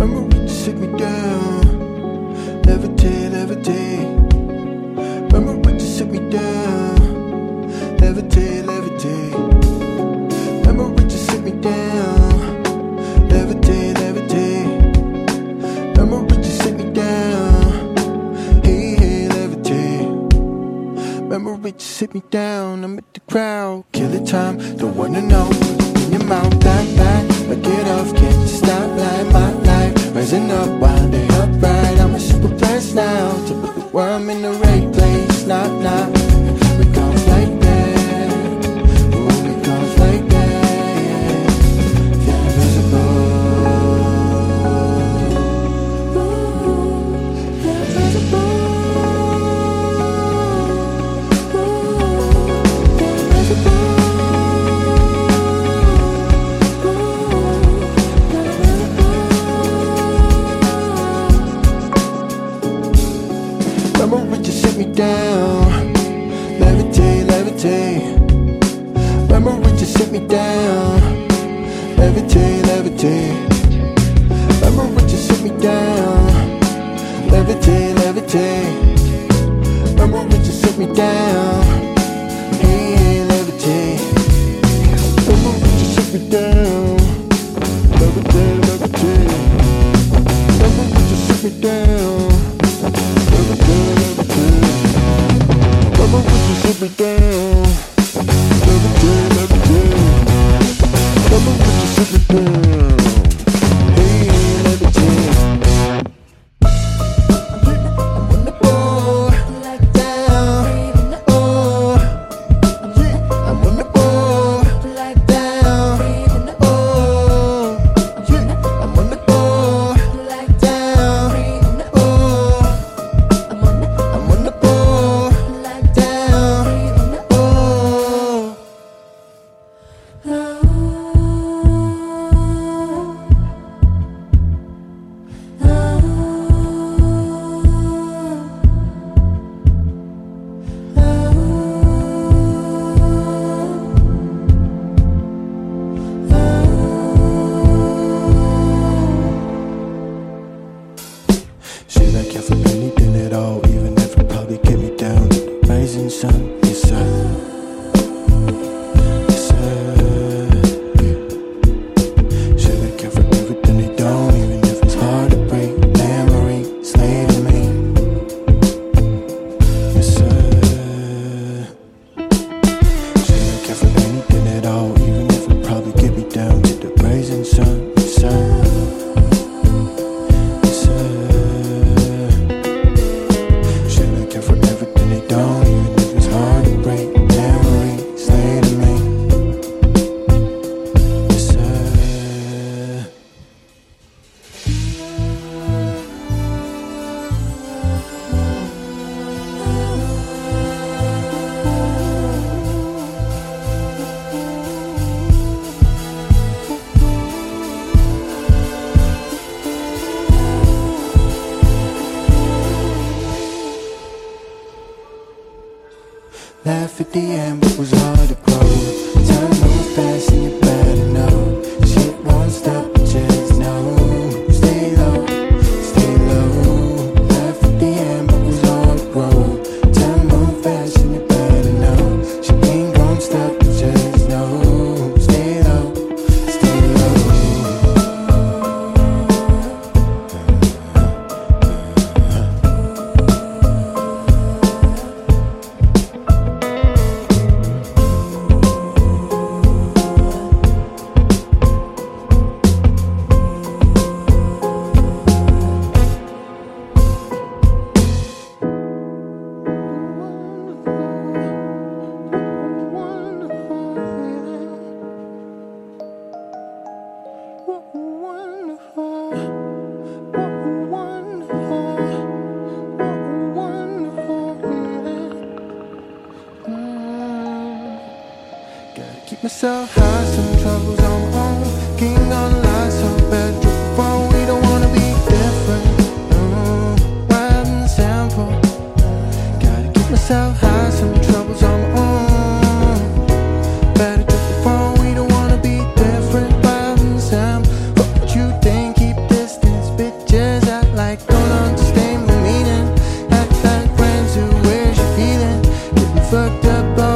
Remember when you sit me down, levitate, levitate. Remember when you sit me down, levitate, levitate. Remember when you sit me down, levitate, levitate. Remember when you sit me down, hey, hey, levitate. Remember when you sit me down, I'm at the crowd, kill the time, don't wanna know. In your mouth, back, but get off, can't you stop, like my life, rising up while they upright. I'm a super blessed now, to put the world in the right place, knock, knock. We goes like that, ooh, it goes like that, yeah. Feel invisible, ooh, feel invisible, ooh, feel invisible. Remember when you sit me down, levitate, levitate. Remember when you sit me down, levitate, levitate. Remember when you sit me down, levitate, levitate. Remember when you sit me down, hey, hey, levitate. Remember when you sit me down, levitate, levitate. Remember when you sit me down. Remember when you sit me down, levitate, levitate. Remember when you sit me down, hey, levitate. I'm on the board, down, oh, yeah. I'm on the board, down, oh, yeah. I'm on the board, down, oh. I'm on the board, down, oh. She like you for anything at all, even if it probably get me down to the rising sun. Yes, sir. Yes, sir. Yeah. She like you for everything they don't, even if it's hard to break. Memory, slave to me. Yes, sir. She like you for anything at all, even if it probably get me down to the rising sun. Yes, sir. Yes, sir. She look out for everything they don't, even if it's hard to break. Memory, slay to me. Yes, sir. Laugh at the end, but was hard to grow. Time moves fast and you better know. Shit won't stop, just know. Stay low, stay low. Laugh at the end, but was hard to grow. Time moves fast and you better know. Shit ain't gon' stop, just know. Stay low, stay low. Keep myself high, some troubles on my own. King on the line, so bad, drip phone. We don't wanna be different. Wild and simple. Gotta keep myself high, some troubles on my own. Better drip the phone. We don't wanna be different. Wild and simple. Fuck what you think, keep distance, bitch. step out